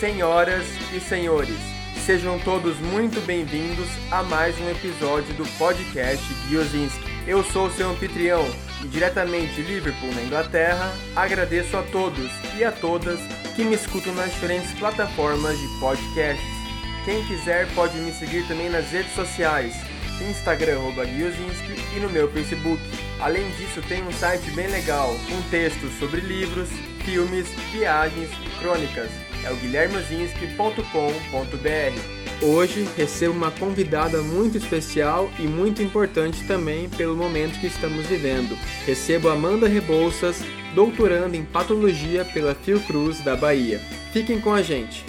Senhoras e senhores, sejam todos muito bem-vindos a mais um episódio do podcast Giozinski. Eu sou o seu anfitrião e diretamente de Liverpool, na Inglaterra, agradeço a todos e a todas que me escutam nas diferentes plataformas de podcasts. Quem quiser pode me seguir também nas redes sociais, Instagram @Giozinski e no meu Facebook. Além disso, tem um site bem legal, com textos sobre livros, filmes, viagens e crônicas. É o guilhermeozinski.com.br. Hoje recebo uma convidada muito especial e muito importante também pelo momento que estamos vivendo. Recebo Amanda Rebouças, doutoranda em patologia pela Fiocruz da Bahia. Fiquem com a gente.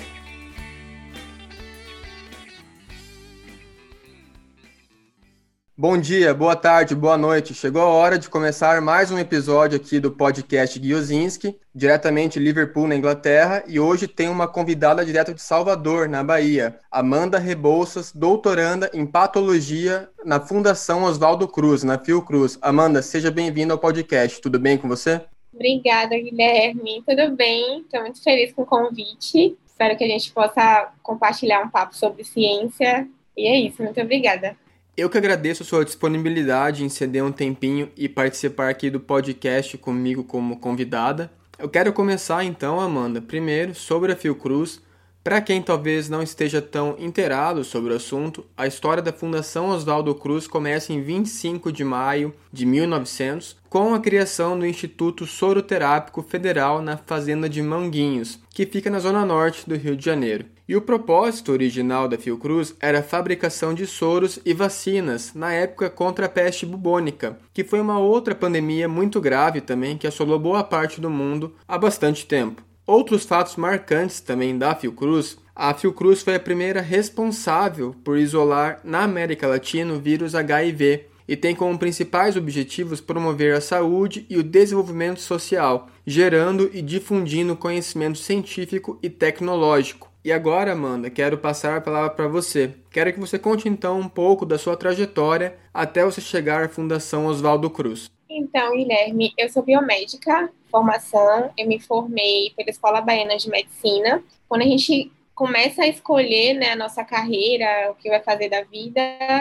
Bom dia, boa tarde, boa noite. Chegou a hora de começar mais um episódio aqui do podcast Giozinski, diretamente de Liverpool, na Inglaterra, e hoje tem uma convidada direto de Salvador, na Bahia, Amanda Rebouças, doutoranda em patologia na Fundação Oswaldo Cruz, na Fiocruz. Amanda, seja bem-vinda ao podcast. Tudo bem com você? Obrigada, Guilherme. Tudo bem? Estou muito feliz com o convite. Espero que a gente possa compartilhar um papo sobre ciência. E é isso, muito obrigada. Eu que agradeço a sua disponibilidade em ceder um tempinho e participar aqui do podcast comigo como convidada. Eu quero começar então, Amanda, primeiro sobre a Fiocruz. Para quem talvez não esteja tão inteirado sobre o assunto, a história da Fundação Oswaldo Cruz começa em 25 de maio de 1900, com a criação do Instituto Soroterápico Federal na Fazenda de Manguinhos, que fica na zona norte do Rio de Janeiro. E o propósito original da Fiocruz era a fabricação de soros e vacinas, na época contra a peste bubônica, que foi uma outra pandemia muito grave também, que assolou boa parte do mundo há bastante tempo. Outros fatos marcantes também da Fiocruz: a Fiocruz foi a primeira responsável por isolar na América Latina o vírus HIV e tem como principais objetivos promover a saúde e o desenvolvimento social, gerando e difundindo conhecimento científico e tecnológico. E agora, Amanda, quero passar a palavra para você. Quero que você conte então um pouco da sua trajetória até você chegar à Fundação Oswaldo Cruz. Então, Guilherme, eu sou biomédica, formação, eu me formei pela Escola Baiana de Medicina. Quando a gente começa a escolher, a nossa carreira, o que vai fazer da vida,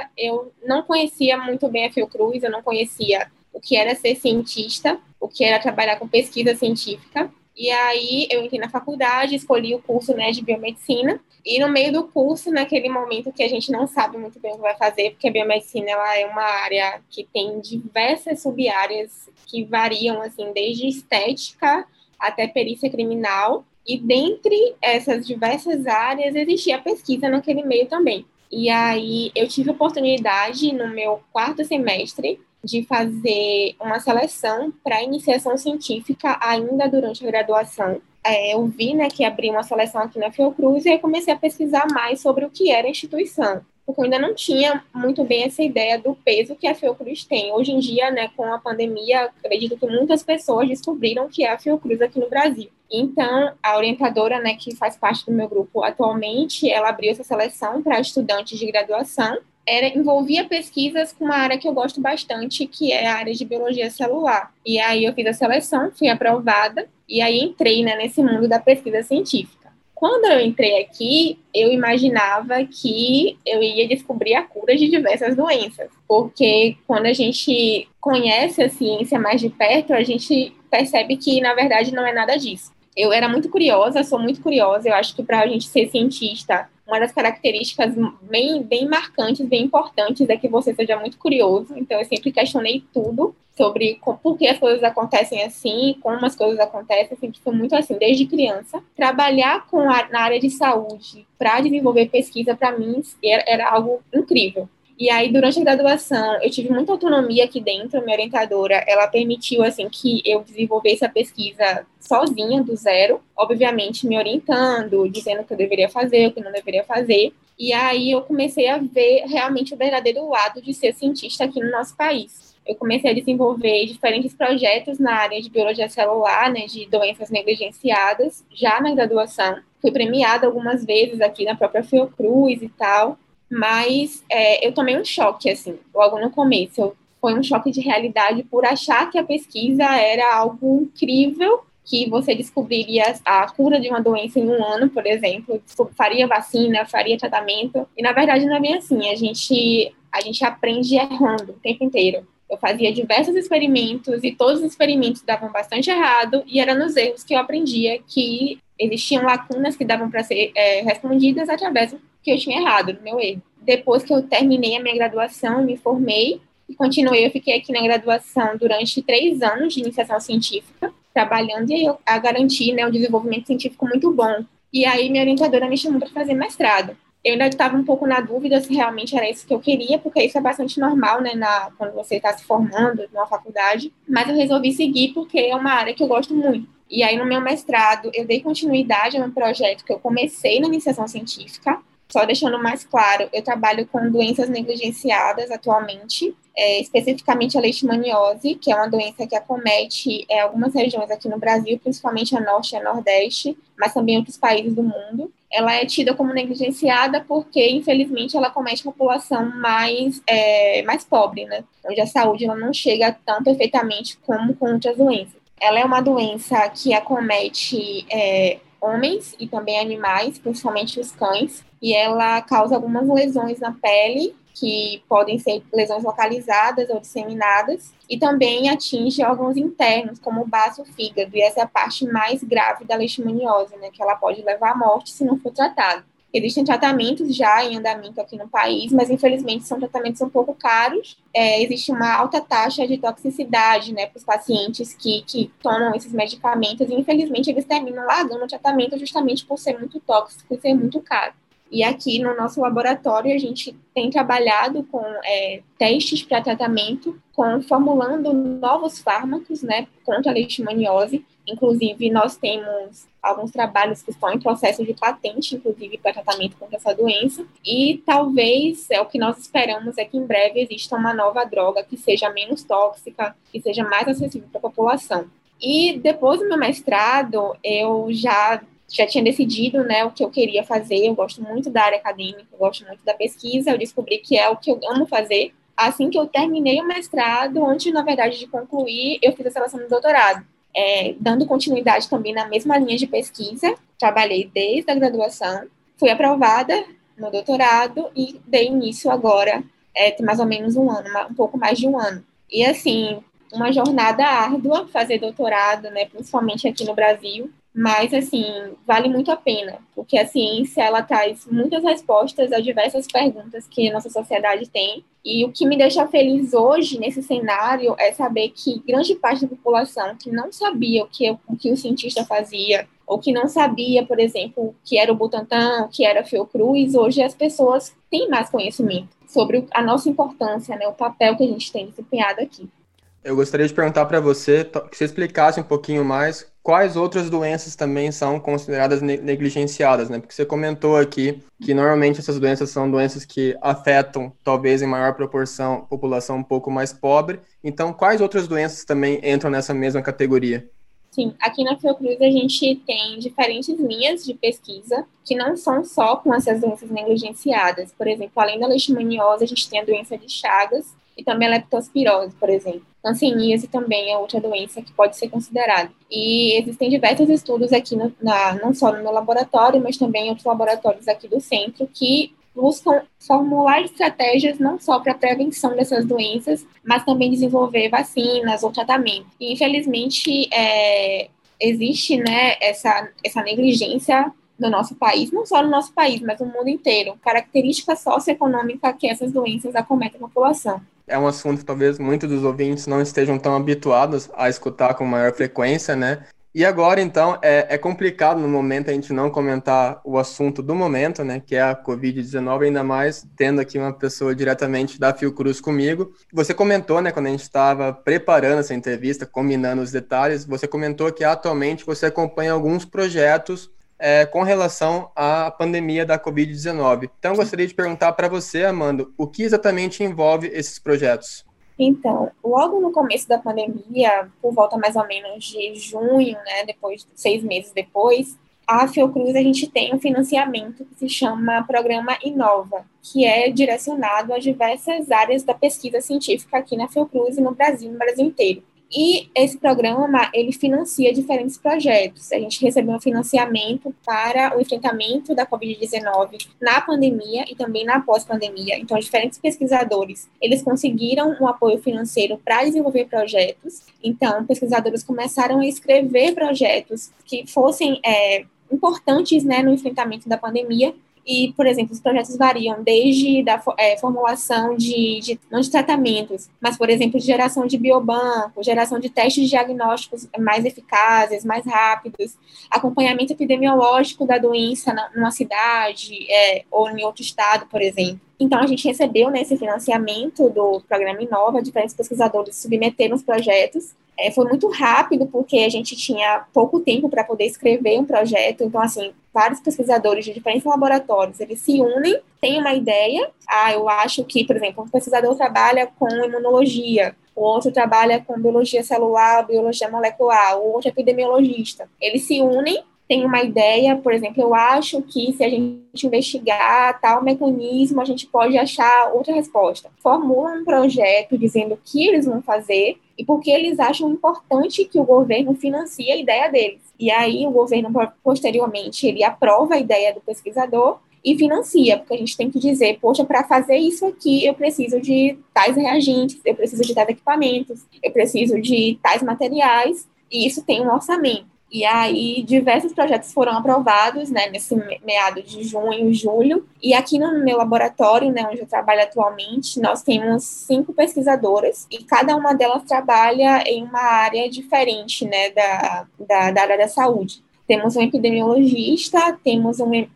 eu não conhecia muito bem a Fiocruz, eu não conhecia o que era ser cientista, o que era trabalhar com pesquisa científica. E aí eu entrei na faculdade, escolhi o curso de biomedicina, e no meio do curso, naquele momento que a gente não sabe muito bem o que vai fazer, porque a biomedicina ela é uma área que tem diversas sub-áreas que variam assim, desde estética até perícia criminal, e dentre essas diversas áreas existia a pesquisa naquele meio também. E aí eu tive a oportunidade no meu 4º semestre de fazer uma seleção para iniciação científica ainda durante a graduação. Eu vi que abriu uma seleção aqui na Fiocruz e aí comecei a pesquisar mais sobre o que era a instituição, porque eu ainda não tinha muito bem essa ideia do peso que a Fiocruz tem. Hoje em dia, com a pandemia, acredito que muitas pessoas descobriram que é a Fiocruz aqui no Brasil. Então, a orientadora, que faz parte do meu grupo atualmente, ela abriu essa seleção para estudantes de graduação. Envolvia pesquisas com uma área que eu gosto bastante, que é a área de biologia celular. E aí eu fiz a seleção, fui aprovada, e aí entrei nesse mundo da pesquisa científica. Quando eu entrei aqui, eu imaginava que eu ia descobrir a cura de diversas doenças, porque quando a gente conhece a ciência mais de perto, a gente percebe que, na verdade, não é nada disso. Eu era muito curiosa, sou muito curiosa, eu acho que para a gente ser cientista, uma das características bem marcantes, bem importantes, é que você seja muito curioso. Então, eu sempre questionei tudo sobre por que as coisas acontecem assim, como as coisas acontecem. Eu sempre fui muito assim, desde criança. Trabalhar na área de saúde para desenvolver pesquisa, para mim, era algo incrível. E aí, durante a graduação, eu tive muita autonomia aqui dentro. Minha orientadora, ela permitiu, assim, que eu desenvolvesse a pesquisa sozinha, do zero. Obviamente, me orientando, dizendo o que eu deveria fazer, o que não deveria fazer. E aí, eu comecei a ver realmente o verdadeiro lado de ser cientista aqui no nosso país. Eu comecei a desenvolver diferentes projetos na área de biologia celular, de doenças negligenciadas, já na graduação. Fui premiada algumas vezes aqui na própria Fiocruz e tal. Mas eu tomei um choque, assim, logo no começo. Foi um choque de realidade por achar que a pesquisa era algo incrível que você descobriria a cura de uma doença em um ano, por exemplo, faria vacina, faria tratamento, e na verdade não é bem assim, a gente aprende errando o tempo inteiro. Eu fazia diversos experimentos e todos os experimentos davam bastante errado, e era nos erros que eu aprendia que existiam lacunas que davam para ser respondidas através do que eu tinha errado, no meu erro. Depois que eu terminei a minha graduação e me formei, e continuei, eu fiquei aqui na graduação durante 3 anos de iniciação científica, trabalhando, e aí eu garanti, né, um desenvolvimento científico muito bom. E aí minha orientadora me chamou para fazer mestrado. Eu ainda estava um pouco na dúvida se realmente era isso que eu queria, porque isso é bastante normal, né, quando você está se formando numa faculdade, mas eu resolvi seguir porque é uma área que eu gosto muito. E aí no meu mestrado eu dei continuidade a um projeto que eu comecei na iniciação científica. Só deixando mais claro, eu trabalho com doenças negligenciadas atualmente, especificamente a leishmaniose, que é uma doença que acomete algumas regiões aqui no Brasil, principalmente a Norte e a Nordeste, mas também outros países do mundo. Ela é tida como negligenciada porque, infelizmente, ela acomete a população mais pobre, né? Onde a saúde ela não chega tão perfeitamente como com outras doenças. Ela é uma doença que acomete homens e também animais, principalmente os cães, e ela causa algumas lesões na pele, que podem ser lesões localizadas ou disseminadas, e também atinge órgãos internos, como o baço, o fígado, e essa é a parte mais grave da leishmaniose, né, que ela pode levar à morte se não for tratada. Existem tratamentos já em andamento aqui no país, mas infelizmente são tratamentos um pouco caros. Existe uma alta taxa de toxicidade, né, para os pacientes que tomam esses medicamentos, e infelizmente eles terminam largando o tratamento justamente por ser muito tóxico e ser muito caro. E aqui no nosso laboratório a gente tem trabalhado com testes para tratamento, formulando novos fármacos, né, contra a leishmaniose. Inclusive, nós temos alguns trabalhos que estão em processo de patente, inclusive, para tratamento contra essa doença. E talvez, o que nós esperamos é que em breve exista uma nova droga que seja menos tóxica, que seja mais acessível para a população. E depois do meu mestrado, eu já tinha decidido, né, o que eu queria fazer. Eu gosto muito da área acadêmica, eu gosto muito da pesquisa, eu descobri que é o que eu amo fazer. Assim que eu terminei o mestrado, antes, na verdade, de concluir, eu fiz a seleção do doutorado. Dando continuidade também na mesma linha de pesquisa, trabalhei desde a graduação, fui aprovada no doutorado e dei início agora, tem mais ou menos um ano, um pouco mais de um ano. E, assim, uma jornada árdua fazer doutorado, né, principalmente aqui no Brasil, mas, assim, vale muito a pena, porque a ciência, ela traz muitas respostas a diversas perguntas que a nossa sociedade tem, e o que me deixa feliz hoje, nesse cenário, é saber que grande parte da população que não sabia o que o cientista fazia, ou que não sabia, por exemplo, o que era o Butantan, o que era a Fiocruz, hoje as pessoas têm mais conhecimento sobre a nossa importância, né, o papel que a gente tem desempenhado aqui. Eu gostaria de perguntar para você, que você explicasse um pouquinho mais quais outras doenças também são consideradas negligenciadas, né? Porque você comentou aqui que normalmente essas doenças são doenças que afetam, talvez em maior proporção, população um pouco mais pobre. Então, quais outras doenças também entram nessa mesma categoria? Sim, aqui na Fiocruz a gente tem diferentes linhas de pesquisa que não são só com essas doenças negligenciadas. Por exemplo, além da leishmaniose, a gente tem a doença de Chagas e também a leptospirose, por exemplo. Hanseníase também é outra doença que pode ser considerada. E existem diversos estudos aqui, não só no meu laboratório, mas também em outros laboratórios aqui do centro, que buscam formular estratégias não só para a prevenção dessas doenças, mas também desenvolver vacinas ou tratamento. E, infelizmente, existe, né, essa negligência no nosso país, não só no nosso país, mas no mundo inteiro, característica socioeconômica que essas doenças acometem a população. É um assunto que talvez muitos dos ouvintes não estejam tão habituados a escutar com maior frequência, né? E agora, então, é complicado no momento a gente não comentar o assunto do momento, né, que é a Covid-19, ainda mais tendo aqui uma pessoa diretamente da Fiocruz comigo. Você comentou, né, quando a gente estava preparando essa entrevista, combinando os detalhes, você comentou que atualmente você acompanha alguns projetos com relação à pandemia da Covid-19. Então, eu gostaria de perguntar para você, Amanda, o que exatamente envolve esses projetos? Então, logo no começo da pandemia, por volta mais ou menos de junho, né, 6 meses depois, a Fiocruz, a gente tem um financiamento que se chama Programa Inova, que é direcionado a diversas áreas da pesquisa científica aqui na Fiocruz e no Brasil inteiro. E esse programa, ele financia diferentes projetos. A gente recebeu um financiamento para o enfrentamento da Covid-19 na pandemia e também na pós-pandemia. Então, diferentes pesquisadores, eles conseguiram um apoio financeiro para desenvolver projetos. Então, pesquisadores começaram a escrever projetos que fossem importantes, né, no enfrentamento da pandemia. E, por exemplo, os projetos variam desde da formulação não de tratamentos, mas, por exemplo, de geração de biobanco, geração de testes diagnósticos mais eficazes, mais rápidos, acompanhamento epidemiológico da doença numa cidade ou em outro estado, por exemplo. Então, a gente recebeu, né, esse financiamento do Programa Inova, diferentes pesquisadores submeteram os projetos. Foi muito rápido, porque a gente tinha pouco tempo para poder escrever um projeto. Então, assim, vários pesquisadores de diferentes laboratórios, eles se unem, têm uma ideia. Eu acho que, por exemplo, um pesquisador trabalha com imunologia, o outro trabalha com biologia celular, biologia molecular, o outro é epidemiologista. Eles se unem, tem uma ideia, por exemplo, eu acho que se a gente investigar tal mecanismo, a gente pode achar outra resposta. Formulam um projeto dizendo o que eles vão fazer e porque eles acham importante que o governo financie a ideia deles. E aí o governo, posteriormente, ele aprova a ideia do pesquisador e financia, porque a gente tem que dizer, poxa, para fazer isso aqui, eu preciso de tais reagentes, eu preciso de tais equipamentos, eu preciso de tais materiais, e isso tem um orçamento. E aí, diversos projetos foram aprovados, né, nesse meado de junho, julho. E aqui no meu laboratório, né, onde eu trabalho atualmente, nós temos 5 pesquisadoras e cada uma delas trabalha em uma área diferente, né, da área da saúde. Temos um epidemiologista, temos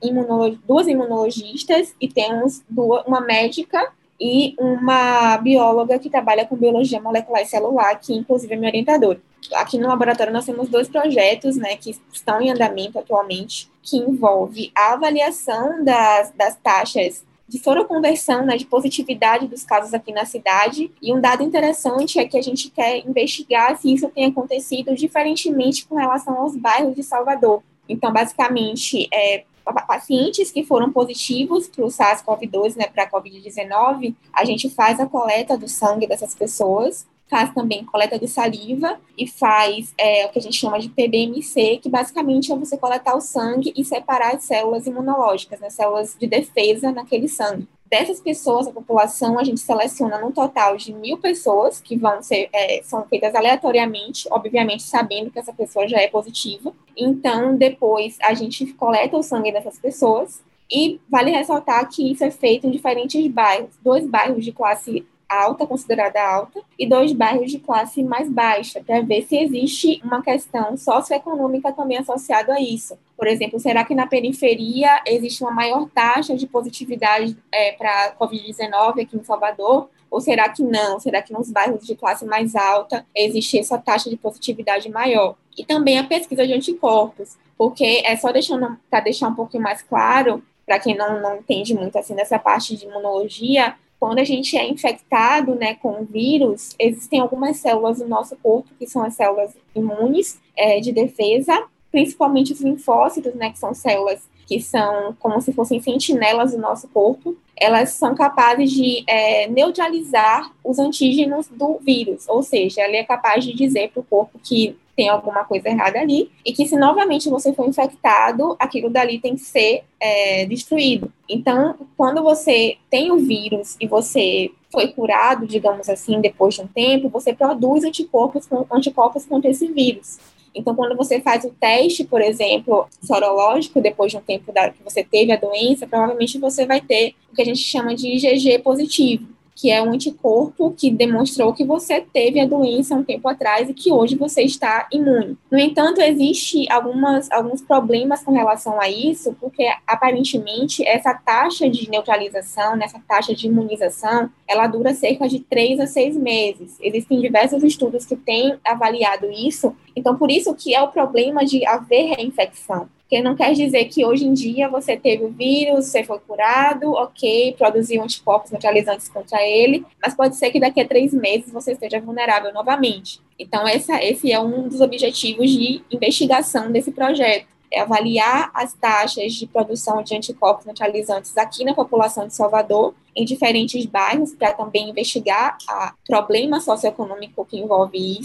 duas imunologistas e temos uma médica e uma bióloga que trabalha com biologia molecular e celular, que inclusive é minha orientadora. Aqui no laboratório nós temos 2 projetos, né, que estão em andamento atualmente, que envolve a avaliação das taxas de soroconversão, né, de positividade dos casos aqui na cidade. E um dado interessante é que a gente quer investigar se isso tem acontecido diferentemente com relação aos bairros de Salvador. Então, basicamente, pacientes que foram positivos para o SARS-CoV-2, né, para a COVID-19, a gente faz a coleta do sangue dessas pessoas, faz também coleta de saliva e faz o que a gente chama de PBMC, que basicamente é você coletar o sangue e separar as células imunológicas, né, células de defesa naquele sangue. Dessas pessoas, a população, a gente seleciona num total de 1.000 pessoas, que são feitas aleatoriamente, obviamente sabendo que essa pessoa já é positiva. Então, depois, a gente coleta o sangue dessas pessoas e vale ressaltar que isso é feito em diferentes bairros. 2 bairros de classe alta, considerada alta, e 2 bairros de classe mais baixa, para ver se existe uma questão socioeconômica também associada a isso. Por exemplo, será que na periferia existe uma maior taxa de positividade para a Covid-19 aqui em Salvador? Ou será que não? Será que nos bairros de classe mais alta existe essa taxa de positividade maior? E também a pesquisa de anticorpos, porque só para deixar um pouquinho mais claro, para quem não entende muito assim nessa parte de imunologia, quando a gente é infectado, né, com o vírus, existem algumas células do nosso corpo, que são as células imunes de defesa, principalmente os linfócitos, né, que são células que são como se fossem sentinelas do nosso corpo. Elas são capazes de neutralizar os antígenos do vírus, ou seja, ela é capaz de dizer para o corpo que tem alguma coisa errada ali, e que se novamente você for infectado, aquilo dali tem que ser destruído. Então, quando você tem o vírus e você foi curado, digamos assim, depois de um tempo, você produz anticorpos contra esse vírus. Então, quando você faz o teste, por exemplo, sorológico, depois de um tempo que você teve a doença, provavelmente você vai ter o que a gente chama de IgG positivo, que é um anticorpo que demonstrou que você teve a doença um tempo atrás e que hoje você está imune. No entanto, existe alguns problemas com relação a isso, porque aparentemente essa taxa de neutralização, essa taxa de imunização, ela dura cerca de 3 a 6 meses. Existem diversos estudos que têm avaliado isso, então por isso que é o problema de haver reinfecção. Porque não quer dizer que hoje em dia você teve o vírus, você foi curado, ok, produziu anticorpos neutralizantes contra ele, mas pode ser que daqui a 3 meses você esteja vulnerável novamente. Então, esse é um dos objetivos de investigação desse projeto, é avaliar as taxas de produção de anticorpos neutralizantes aqui na população de Salvador, em diferentes bairros, para também investigar o problema socioeconômico que envolve isso,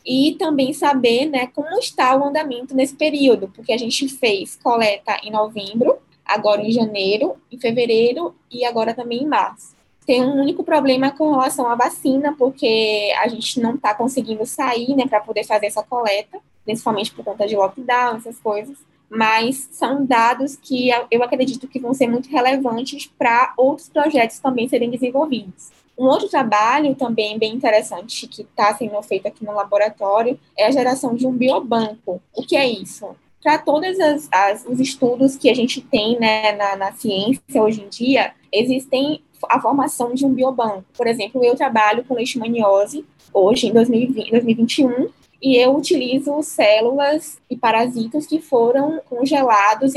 e também saber, né, como está o andamento nesse período, porque a gente fez coleta em novembro, agora em janeiro, em fevereiro e agora também em março. Tem um único problema com relação à vacina, porque a gente não está conseguindo sair, né, para poder fazer essa coleta, principalmente por conta de lockdown, essas coisas. Mas são dados que eu acredito que vão ser muito relevantes para outros projetos também serem desenvolvidos. Um outro trabalho também bem interessante que está sendo feito aqui no laboratório é a geração de um biobanco. O que é isso? Para todos os estudos que a gente tem, né, na ciência hoje em dia, existem a formação de um biobanco. Por exemplo, eu trabalho com leishmaniose hoje em 2020, 2021, e eu utilizo células e parasitas que foram congelados em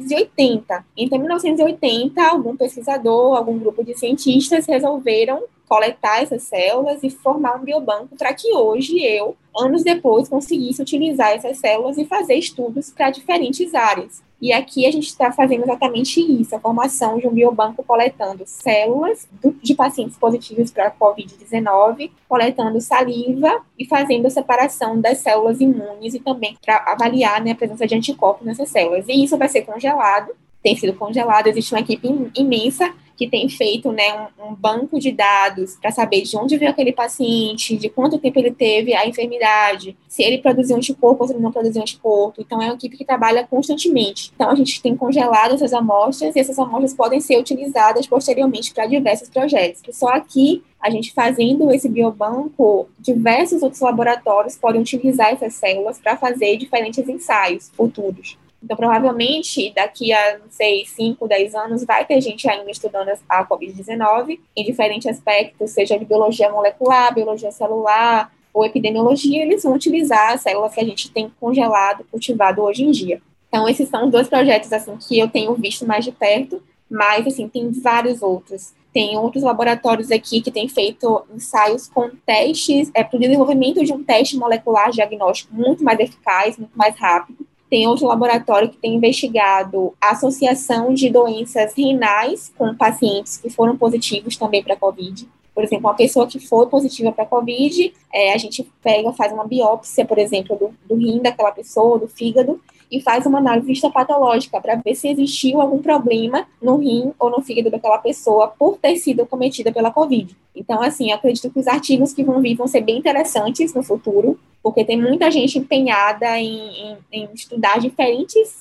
1980. Então, em 1980, algum pesquisador, algum grupo de cientistas resolveram coletar essas células e formar um biobanco para que hoje eu, anos depois, conseguisse utilizar essas células e fazer estudos para diferentes áreas. E aqui a gente está fazendo exatamente isso, a formação de um biobanco coletando células de pacientes positivos para a COVID-19, coletando saliva e fazendo a separação das células imunes e também para avaliar, né, a presença de anticorpos nessas células. E isso vai ser congelado, tem sido congelado, existe uma equipe imensa que tem feito, né, um banco de dados para saber de onde veio aquele paciente, de quanto tempo ele teve a enfermidade, se ele produziu anticorpo ou se ele não produziu anticorpo. Então, é uma equipe que trabalha constantemente. Então, a gente tem congelado essas amostras e essas amostras podem ser utilizadas posteriormente para diversos projetos. E só aqui, a gente fazendo esse biobanco, diversos outros laboratórios podem utilizar essas células para fazer diferentes ensaios futuros. Então, provavelmente, daqui a, não sei, 5, 10 anos, vai ter gente ainda estudando a COVID-19 em diferentes aspectos, seja de biologia molecular, biologia celular ou epidemiologia, eles vão utilizar as células que a gente tem congelado, cultivado hoje em dia. Então, esses são os dois projetos, assim, que eu tenho visto mais de perto, mas, assim, tem vários outros. Tem outros laboratórios aqui que têm feito ensaios com testes, para o desenvolvimento de um teste molecular diagnóstico muito mais eficaz, muito mais rápido. Tem outro laboratório que tem investigado a associação de doenças renais com pacientes que foram positivos também para a COVID. Por exemplo, uma pessoa que foi positiva para a COVID, a gente faz uma biópsia, por exemplo, do rim daquela pessoa, do fígado, e faz uma análise histopatológica para ver se existiu algum problema no rim ou no fígado daquela pessoa por ter sido cometida pela COVID. Então, assim, eu acredito que os artigos que vão vir vão ser bem interessantes no futuro, porque tem muita gente empenhada em estudar diferentes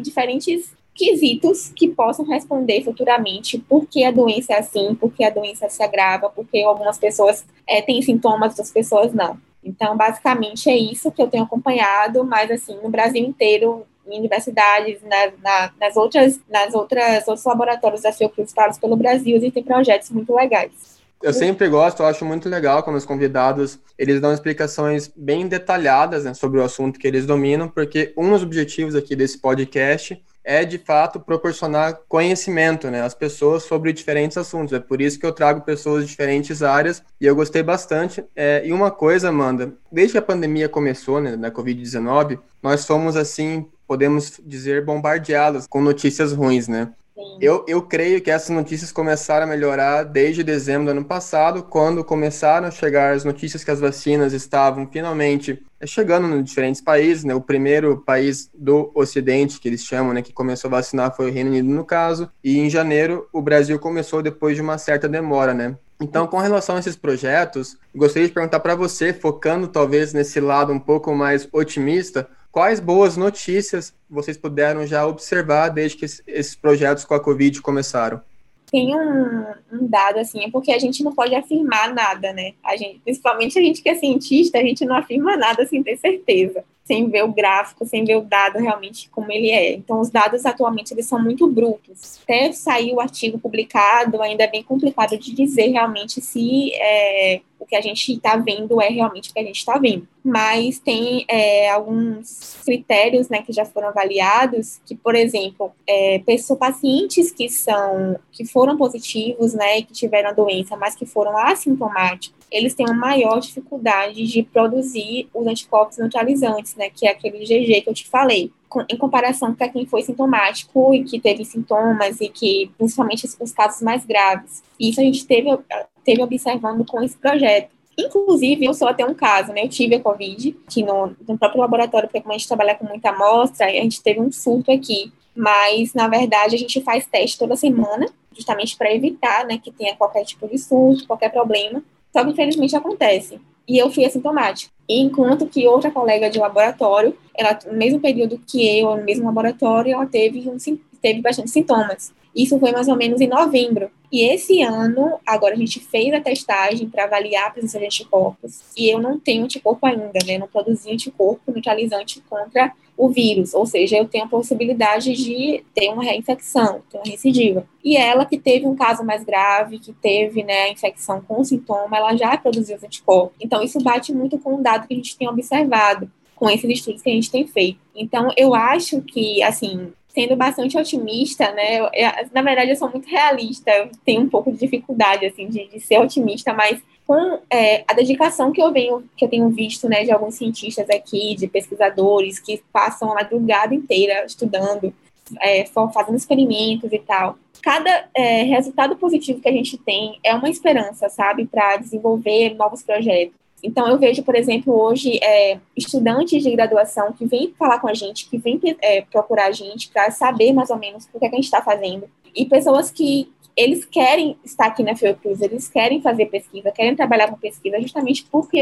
quesitos que possam responder futuramente por que a doença é assim, por que a doença se agrava, por que algumas pessoas têm sintomas, outras pessoas não. Então, basicamente, é isso que eu tenho acompanhado, mas, assim, no Brasil inteiro, em universidades, nas outros laboratórios da Fiocruz espalhados pelo Brasil, existem projetos muito legais. Eu sempre gosto, eu acho muito legal quando os convidados, eles dão explicações bem detalhadas, né, sobre o assunto que eles dominam, porque um dos objetivos aqui desse podcast é, de fato, proporcionar conhecimento, né, às pessoas sobre diferentes assuntos. É por isso que eu trago pessoas de diferentes áreas e eu gostei bastante. E uma coisa, Amanda, desde que a pandemia começou, né, da Covid-19, nós fomos, assim, podemos dizer, bombardeados com notícias ruins, né? Eu creio que essas notícias começaram a melhorar desde dezembro do ano passado, quando começaram a chegar as notícias que as vacinas estavam finalmente chegando em diferentes países, né? O primeiro país do Ocidente, que eles chamam, né, que começou a vacinar foi o Reino Unido, no caso, e em janeiro o Brasil começou depois de uma certa demora, né? Então, com relação a esses projetos, gostaria de perguntar para você, focando talvez nesse lado um pouco mais otimista, quais boas notícias vocês puderam já observar desde que esses projetos com a Covid começaram? Tem um dado, assim, é porque a gente não pode afirmar nada, né? Principalmente a gente que é cientista, a gente não afirma nada sem ter certeza, sem ver o gráfico, sem ver o dado realmente como ele é. Então, os dados atualmente, eles são muito brutos. Até sair o artigo publicado, ainda é bem complicado de dizer realmente se o que a gente está vendo é realmente o que a gente está vendo. Mas tem alguns critérios, né, que já foram avaliados, que, por exemplo, pacientes que foram positivos, né, que tiveram a doença, mas que foram assintomáticos, eles têm uma maior dificuldade de produzir os anticorpos neutralizantes, né, que é aquele IgG que eu te falei, em comparação para quem foi sintomático e que teve sintomas e que, principalmente os casos mais graves. E isso a gente teve observando com esse projeto. Inclusive, eu sou até um caso, né? Eu tive a Covid aqui no próprio laboratório, porque como a gente trabalha com muita amostra, a gente teve um surto aqui. Mas, na verdade, a gente faz teste toda semana, justamente para evitar, né, que tenha qualquer tipo de surto, qualquer problema. Só que, infelizmente, acontece. E eu fui assintomática. Enquanto que outra colega de laboratório, ela, no mesmo período que eu, no mesmo laboratório, ela teve bastante sintomas. Isso foi mais ou menos em novembro. E esse ano, agora a gente fez a testagem para avaliar a presença de anticorpos. E eu não tenho anticorpo ainda, né? Não produzi anticorpo neutralizante contra o vírus. Ou seja, eu tenho a possibilidade de ter uma reinfecção, ter uma recidiva. E ela que teve um caso mais grave, que teve, né, a infecção com sintoma, ela já produziu os anticorpos. Então, isso bate muito com o dado que a gente tem observado com esses estudos que a gente tem feito. Então, eu acho que, assim, sendo bastante otimista, né? Na verdade, eu sou muito realista, eu tenho um pouco de dificuldade, assim, de ser otimista, mas com a dedicação que eu tenho visto, né, de alguns cientistas aqui, de pesquisadores que passam a madrugada inteira estudando, fazendo experimentos e tal. Cada resultado positivo que a gente tem é uma esperança, sabe, para desenvolver novos projetos. Então, eu vejo, por exemplo, hoje, estudantes de graduação que vêm falar com a gente, que vêm procurar a gente para saber mais ou menos o que a gente está fazendo. E pessoas que eles querem estar aqui na Fiocruz, eles querem fazer pesquisa, querem trabalhar com pesquisa justamente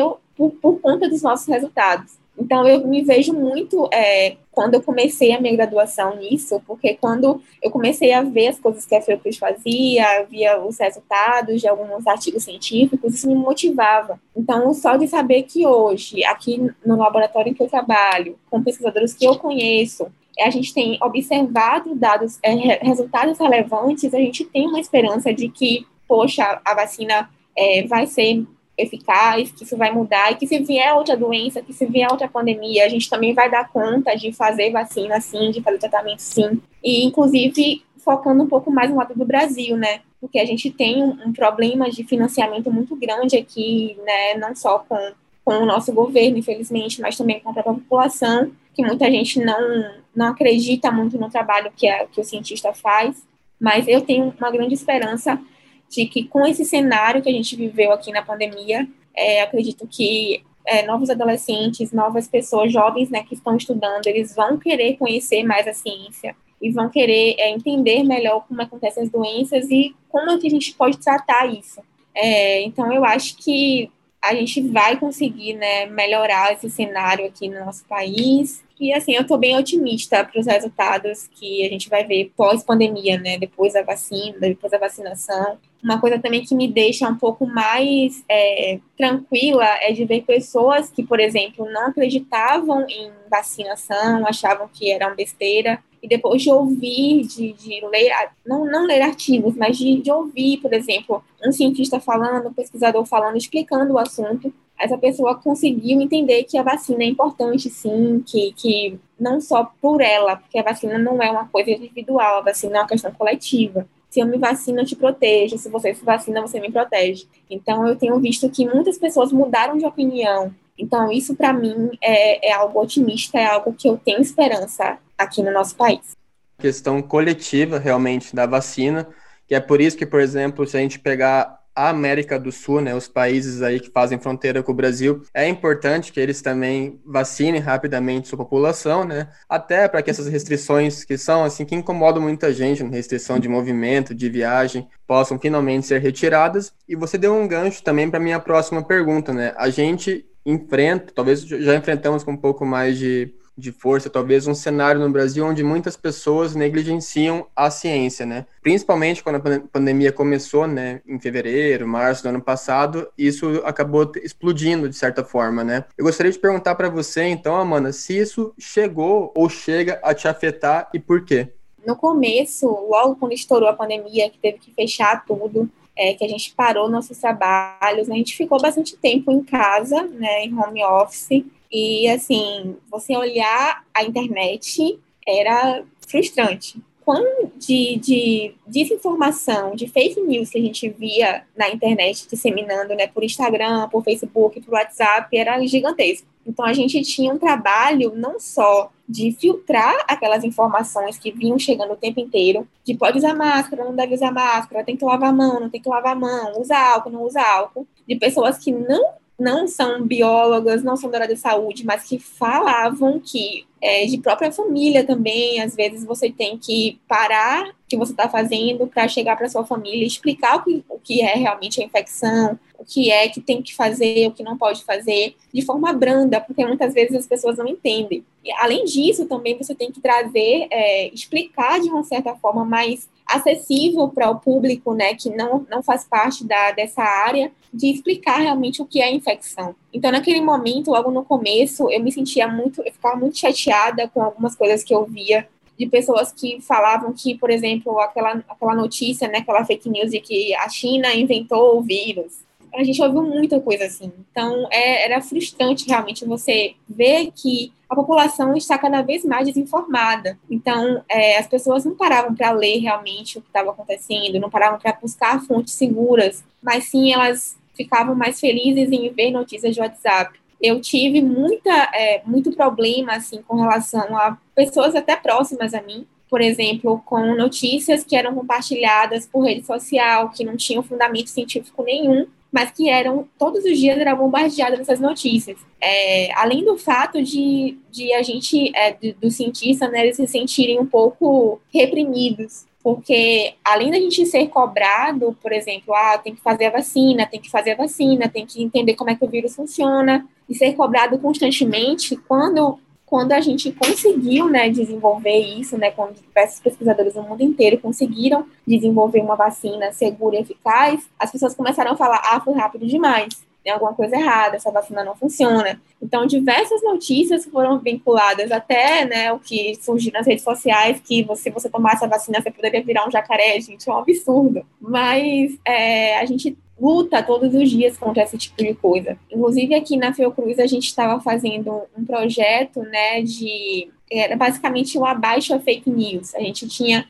por conta dos nossos resultados. Então, eu me vejo muito quando eu comecei a minha graduação nisso, porque quando eu comecei a ver as coisas que a Fiocruz fazia, via os resultados de alguns artigos científicos, isso me motivava. Então, só de saber que hoje, aqui no laboratório em que eu trabalho, com pesquisadores que eu conheço, a gente tem observado dados, resultados relevantes, a gente tem uma esperança de que, poxa, a vacina vai ser eficaz, que isso vai mudar, e que se vier outra doença, que se vier outra pandemia, a gente também vai dar conta de fazer vacina sim, de fazer tratamento sim, e inclusive focando um pouco mais no lado do Brasil, né, porque a gente tem um problema de financiamento muito grande aqui, né, não só com o nosso governo, infelizmente, mas também com a própria população, que muita gente não acredita muito no trabalho que o cientista faz, mas eu tenho uma grande esperança de que com esse cenário que a gente viveu aqui na pandemia, acredito que novos adolescentes, novas pessoas, jovens, né, que estão estudando, eles vão querer conhecer mais a ciência e vão querer entender melhor como acontecem as doenças e como é que a gente pode tratar isso. Então, eu acho que a gente vai conseguir, né, melhorar esse cenário aqui no nosso país. E, assim, eu estou bem otimista para os resultados que a gente vai ver pós-pandemia, né, depois da vacina, depois da vacinação. Uma coisa também que me deixa um pouco mais tranquila é de ver pessoas que, por exemplo, não acreditavam em vacinação, achavam que era uma besteira, e depois de ouvir, de ler, não ler artigos, mas de ouvir, por exemplo, um cientista falando, um pesquisador falando, explicando o assunto, essa pessoa conseguiu entender que a vacina é importante, sim, que não só por ela, porque a vacina não é uma coisa individual, a vacina é uma questão coletiva. Se eu me vacino, eu te protejo. Se você se vacina, você me protege. Então, eu tenho visto que muitas pessoas mudaram de opinião. Então, isso, para mim, é algo otimista, é algo que eu tenho esperança aqui no nosso país. Questão coletiva, realmente, da vacina, que é por isso que, por exemplo, se a gente pegar a América do Sul, né, os países aí que fazem fronteira com o Brasil, é importante que eles também vacinem rapidamente sua população, né, até para que essas restrições que são, assim, que incomodam muita gente, né, restrição de movimento, de viagem, possam finalmente ser retiradas. E você deu um gancho também para minha próxima pergunta, né, a gente enfrenta, talvez já enfrentamos com um pouco mais de força, talvez um cenário no Brasil onde muitas pessoas negligenciam a ciência, né? Principalmente quando a pandemia começou, né, em fevereiro, março do ano passado, isso acabou explodindo de certa forma, né? Eu gostaria de perguntar para você, então, Amanda, se isso chegou ou chega a te afetar e por quê? No começo, logo quando estourou a pandemia, que teve que fechar tudo, que a gente parou nossos trabalhos, né? A gente ficou bastante tempo em casa, né, em home office, e, assim, você olhar a internet era frustrante. Quando de desinformação, de fake news que a gente via na internet disseminando, né, por Instagram, por Facebook, por WhatsApp, era gigantesco. Então, a gente tinha um trabalho não só de filtrar aquelas informações que vinham chegando o tempo inteiro, de pode usar máscara, não deve usar máscara, tem que lavar a mão, não tem que lavar a mão, usa álcool, não usa álcool, de pessoas que não não são biólogas, não são da área de saúde, mas que falavam que de própria família também, às vezes você tem que parar o que você está fazendo para chegar para sua família e explicar o que é realmente a infecção, o que é que tem que fazer, o que não pode fazer, de forma branda, porque muitas vezes as pessoas não entendem. E, além disso, também você tem que trazer, explicar de uma certa forma mais acessível para o público, né, que não faz parte dessa área, de explicar realmente o que é a infecção. Então, naquele momento, logo no começo, eu ficava muito chateada com algumas coisas que eu via de pessoas que falavam que, por exemplo, aquela notícia, né, aquela fake news de que a China inventou o vírus. A gente ouviu muita coisa assim. Então, era frustrante realmente você ver que a população está cada vez mais desinformada. Então, as pessoas não paravam para ler realmente o que estava acontecendo, não paravam para buscar fontes seguras, mas sim elas ficavam mais felizes em ver notícias de WhatsApp. Eu tive muito problema assim, com relação a pessoas até próximas a mim, por exemplo, com notícias que eram compartilhadas por rede social, que não tinham fundamento científico nenhum, mas que todos os dias eram bombardeadas essas notícias. Além do fato de a gente, dos cientistas, né, eles se sentirem um pouco reprimidos, porque além da gente ser cobrado, por exemplo, tem que fazer a vacina, tem que entender como é que o vírus funciona, e ser cobrado constantemente, quando a gente conseguiu, né, desenvolver isso, né, quando diversos pesquisadores do mundo inteiro conseguiram desenvolver uma vacina segura e eficaz, as pessoas começaram a falar, foi rápido demais, tem alguma coisa errada, essa vacina não funciona. Então, diversas notícias foram vinculadas até, né, o que surgiu nas redes sociais, que se você tomar essa vacina, você poderia virar um jacaré, gente, é um absurdo. Mas a gente luta todos os dias contra esse tipo de coisa. Inclusive, aqui na Fiocruz, a gente estava fazendo um projeto, né, era basicamente um abaixo a fake news. A gente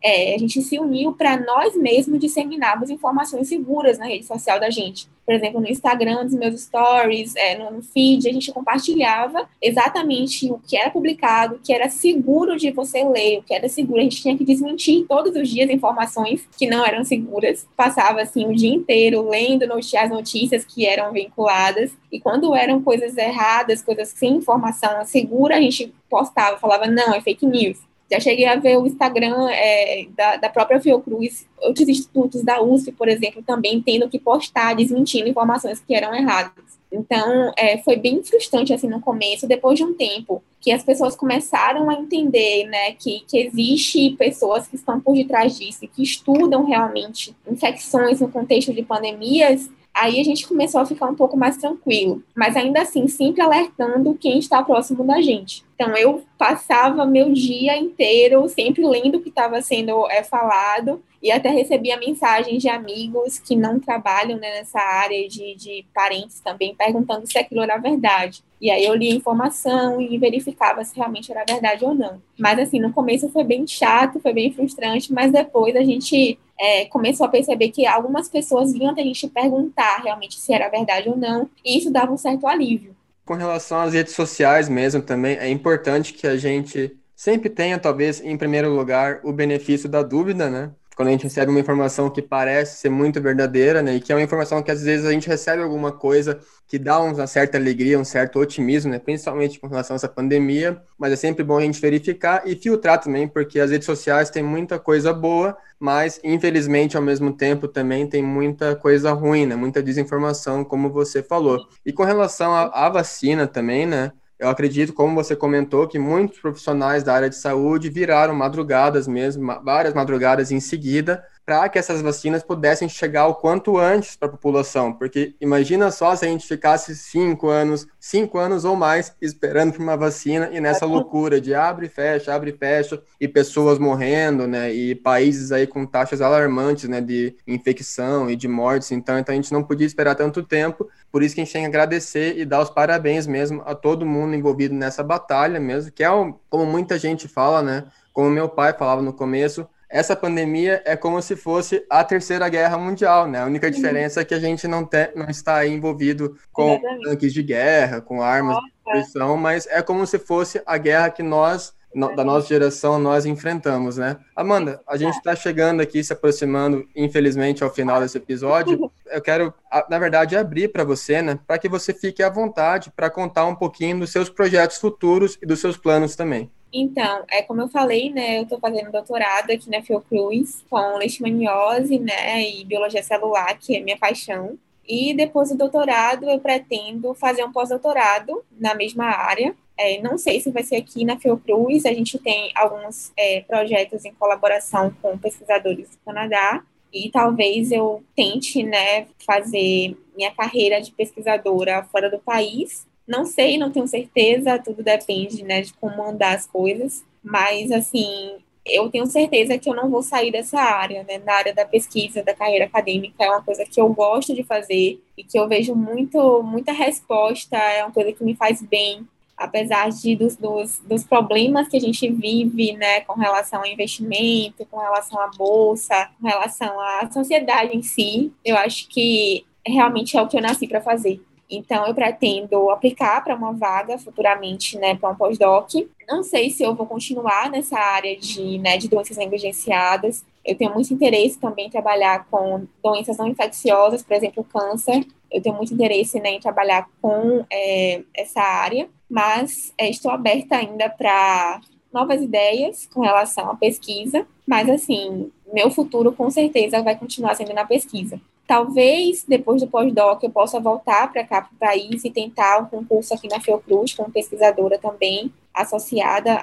se uniu para nós mesmos disseminarmos informações seguras na rede social da gente. Por exemplo, no Instagram, nos meus stories, no feed, a gente compartilhava exatamente o que era publicado, o que era seguro de você ler, o que era seguro. A gente tinha que desmentir todos os dias informações que não eram seguras. Passava, assim, o dia inteiro lendo as notícias que eram vinculadas. E quando eram coisas erradas, coisas sem informação segura, a gente postava, falava, não, é fake news. Já cheguei a ver o Instagram da própria Fiocruz, outros institutos da USP, por exemplo, também tendo que postar, desmentindo informações que eram erradas. Então, foi bem frustrante, assim, no começo, depois de um tempo, que as pessoas começaram a entender, né, que existe pessoas que estão por detrás disso, que estudam realmente infecções no contexto de pandemias. Aí a gente começou a ficar um pouco mais tranquilo, mas ainda assim, sempre alertando quem está próximo da gente. Então, eu passava meu dia inteiro sempre lendo o que estava sendo falado, e até recebia mensagens de amigos que não trabalham, né, nessa área, de parentes também, perguntando se aquilo era verdade. E aí eu lia a informação e verificava se realmente era verdade ou não. Mas, assim, no começo foi bem chato, foi bem frustrante, mas depois a gente começou a perceber que algumas pessoas vinham até a gente perguntar realmente se era verdade ou não, e isso dava um certo alívio. Com relação às redes sociais mesmo também, é importante que a gente sempre tenha, talvez, em primeiro lugar, o benefício da dúvida, né? Quando a gente recebe uma informação que parece ser muito verdadeira, né? E que é uma informação que às vezes a gente recebe alguma coisa que dá uma certa alegria, um certo otimismo, né? Principalmente com relação a essa pandemia, mas é sempre bom a gente verificar e filtrar também, porque as redes sociais têm muita coisa boa, mas infelizmente ao mesmo tempo também tem muita coisa ruim, né? Muita desinformação, como você falou. E com relação à vacina também, né? Eu acredito, como você comentou, que muitos profissionais da área de saúde viraram madrugadas mesmo, várias madrugadas em seguida, para que essas vacinas pudessem chegar o quanto antes para a população. Porque imagina só se a gente ficasse 5 anos ou mais esperando por uma vacina e nessa loucura de abre e fecha, e pessoas morrendo, né? E países aí com taxas alarmantes, né? De infecção e de mortes. Então a gente não podia esperar tanto tempo. Por isso que a gente tem que agradecer e dar os parabéns mesmo a todo mundo envolvido nessa batalha mesmo, que como muita gente fala, né? Como meu pai falava no começo, essa pandemia é como se fosse a Terceira Guerra Mundial, né? A única diferença é que a gente não está aí envolvido com tanques de guerra, com armas de destruição, mas é como se fosse a guerra que da nossa geração, nós enfrentamos, né? Amanda, a gente está chegando aqui, se aproximando, infelizmente, ao final desse episódio. eu quero, na verdade, abrir para você, né, para que você fique à vontade para contar um pouquinho dos seus projetos futuros e dos seus planos também. Então, como eu falei, né, eu estou fazendo doutorado aqui na Fiocruz com leishmaniose, né, e biologia celular, que é minha paixão. E depois do doutorado, eu pretendo fazer um pós-doutorado na mesma área. Não sei se vai ser aqui na Fiocruz, a gente tem alguns projetos em colaboração com pesquisadores do Canadá, e talvez eu tente, né, fazer minha carreira de pesquisadora fora do país. Não sei, não tenho certeza, tudo depende, né, de como andar as coisas, mas, assim, eu tenho certeza que eu não vou sair dessa área, né, na área da pesquisa, da carreira acadêmica, é uma coisa que eu gosto de fazer e que eu vejo muita resposta, é uma coisa que me faz bem, apesar dos problemas que a gente vive, né, com relação ao investimento, com relação à bolsa, com relação à sociedade em si, eu acho que realmente é o que eu nasci para fazer. Então, eu pretendo aplicar para uma vaga futuramente, né, para um pós-doc. Não sei se eu vou continuar nessa área de doenças negligenciadas. Eu tenho muito interesse também em trabalhar com doenças não infecciosas, por exemplo, câncer. Eu tenho muito interesse, né, em trabalhar com essa área, mas estou aberta ainda para novas ideias com relação à pesquisa. Mas, assim, meu futuro com certeza vai continuar sendo na pesquisa. Talvez, depois do pós-doc, eu possa voltar para cá, para o país, e tentar um concurso aqui na Fiocruz, como pesquisadora também, associada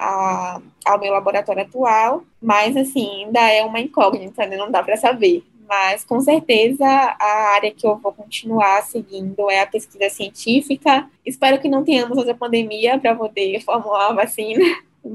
ao meu laboratório atual. Mas, assim, ainda é uma incógnita, né? Não dá para saber. Mas, com certeza, a área que eu vou continuar seguindo é a pesquisa científica. Espero que não tenhamos outra pandemia para poder formular uma vacina.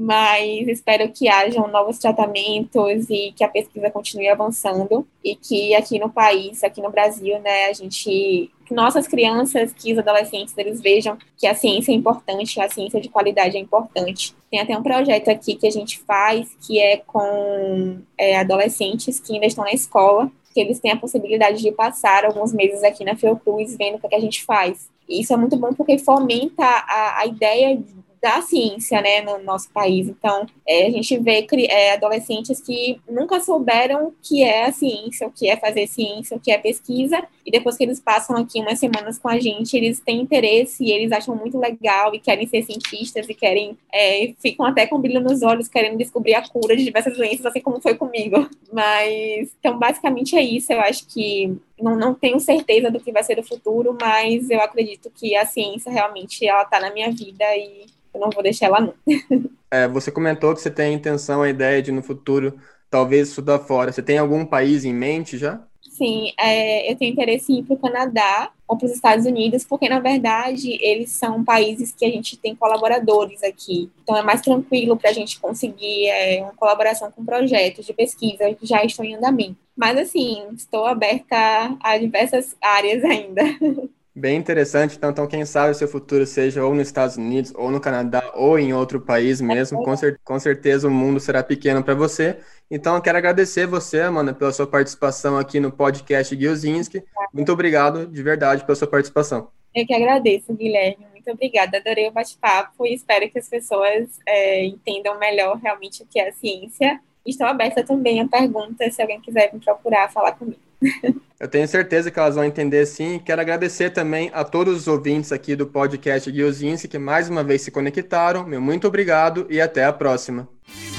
Mas espero que hajam novos tratamentos e que a pesquisa continue avançando e que aqui no país, aqui no Brasil, né, que nossas crianças, que os adolescentes, eles vejam que a ciência é importante, a ciência de qualidade é importante. Tem até um projeto aqui que a gente faz, que é com adolescentes que ainda estão na escola, que eles têm a possibilidade de passar alguns meses aqui na Fiocruz vendo o que a gente faz. E isso é muito bom porque fomenta a ideia da ciência, né, no nosso país. Então, a gente vê adolescentes que nunca souberam o que é a ciência, o que é fazer ciência, o que é pesquisa, e depois que eles passam aqui umas semanas com a gente, eles têm interesse e eles acham muito legal e querem ser cientistas e querem, ficam até com brilho nos olhos, querendo descobrir a cura de diversas doenças, assim como foi comigo. Mas, então, basicamente é isso. Eu acho que não tenho certeza do que vai ser o futuro, mas eu acredito que a ciência realmente ela está na minha vida e eu não vou deixar ela não. Você comentou que você tem a intenção, a ideia de no futuro talvez estudar fora. Você tem algum país em mente já? Sim, eu tenho interesse em ir para o Canadá ou para os Estados Unidos, porque, na verdade, eles são países que a gente tem colaboradores aqui. Então, é mais tranquilo para a gente conseguir uma colaboração com projetos de pesquisa que já estão em andamento. Mas, assim, estou aberta a diversas áreas ainda. Bem interessante, então quem sabe o seu futuro seja ou nos Estados Unidos, ou no Canadá, ou em outro país mesmo, com certeza o mundo será pequeno para você. Então eu quero agradecer você, Amanda, pela sua participação aqui no podcast Giozinski. Muito obrigado, de verdade, pela sua participação. Eu que agradeço, Guilherme, muito obrigada, adorei o bate-papo e espero que as pessoas entendam melhor realmente o que é a ciência. Estou aberta também a perguntas, se alguém quiser me procurar, falar comigo. Eu tenho certeza que elas vão entender sim. Quero agradecer também a todos os ouvintes aqui do podcast Giozinski que mais uma vez se conectaram. Meu muito obrigado e até a próxima.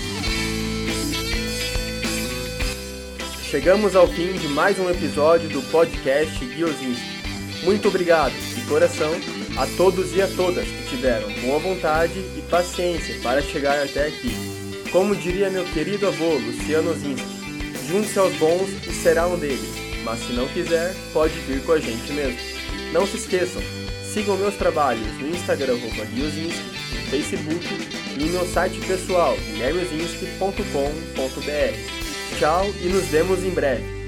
Chegamos ao fim de mais um episódio do podcast Giozinski. Muito obrigado, de coração, a todos e a todas que tiveram boa vontade e paciência para chegar até aqui. Como diria meu querido avô, Luciano Zinski, junte-se aos bons e será um deles, mas se não quiser, pode vir com a gente mesmo. Não se esqueçam, sigam meus trabalhos no Instagram, @Giozinski, no Facebook e no meu site pessoal, guilhermezinski.com.br. Tchau e nos vemos em breve.